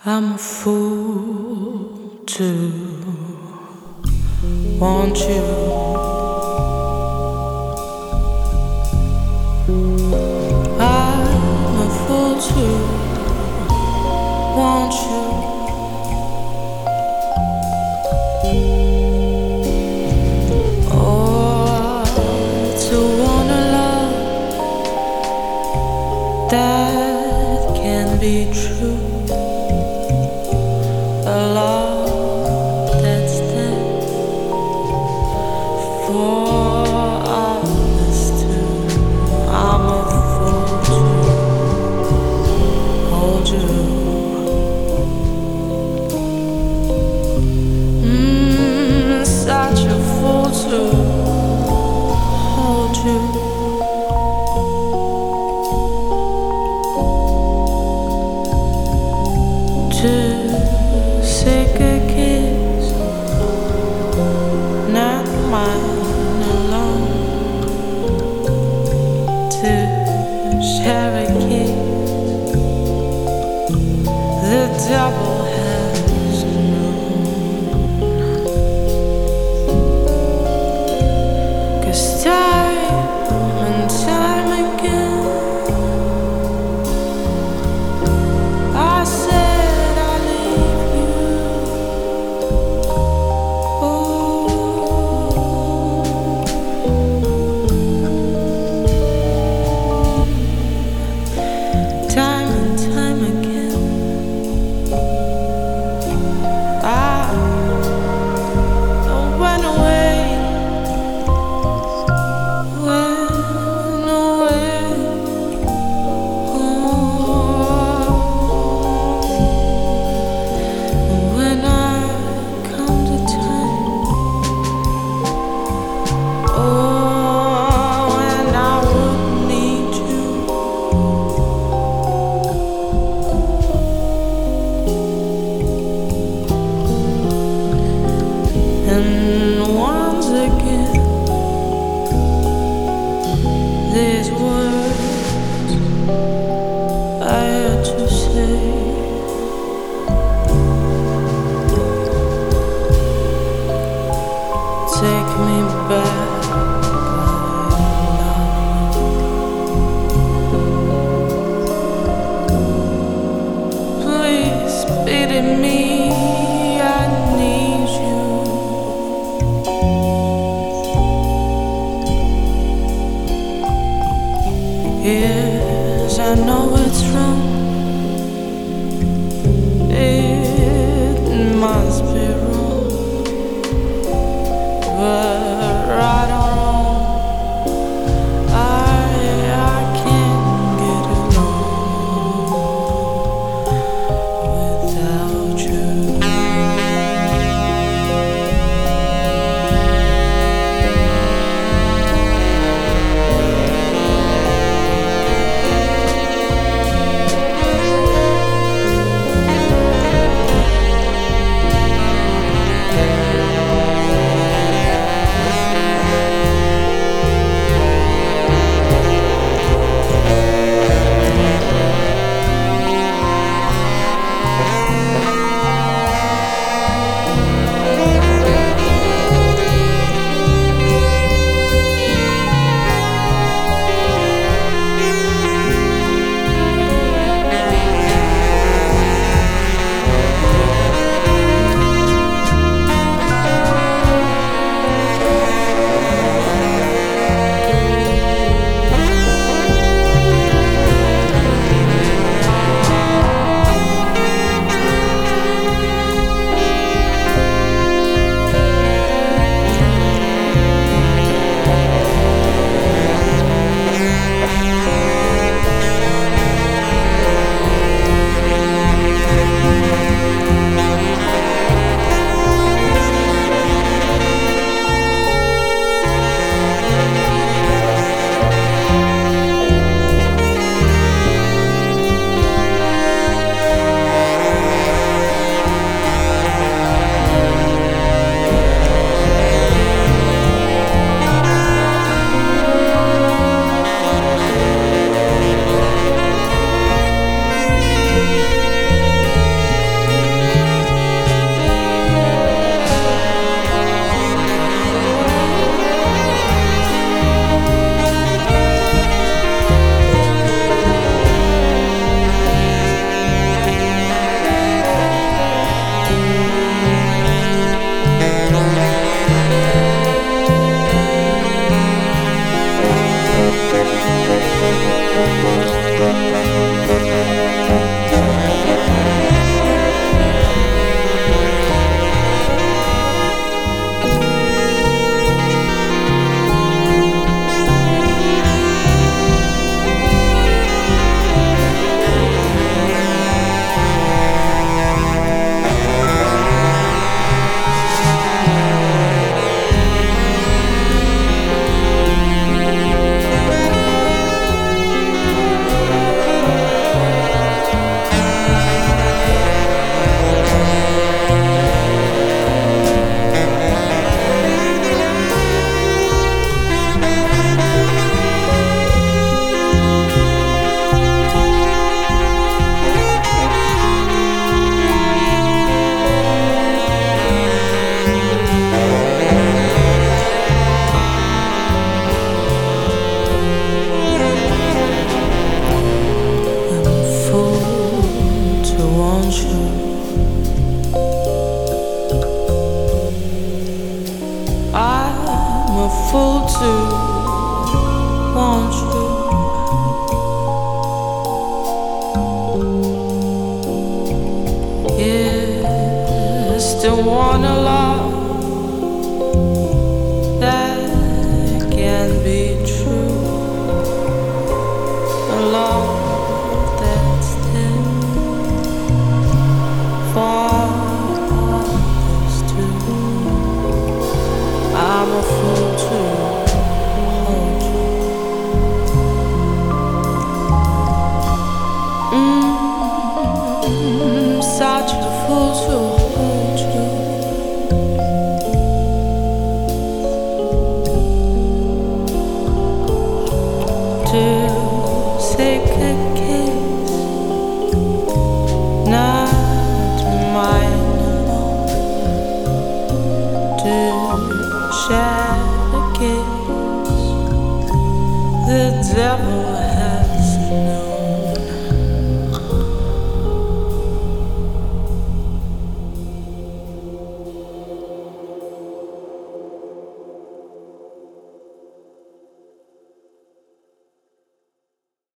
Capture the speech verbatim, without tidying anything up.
I'm a fool to want you. I'm a fool to want you. Oh, to want a love that can be true. A love that's there for us two. I'm a fool to hold you. Mm, such a fool to hold you. To take a kiss, not mine alone. To share a kiss, the double has known. 'Cause time and time again I said time and time again, I went away, went away. Oh, when I come to time, oh, when I would need you. And once again, these words I had to say. Take me back, love. Please pity me, I need you. Yes, I know it's wrong. It must be wrong, but right or wrong, I I can't get along without you. don't wanna lie.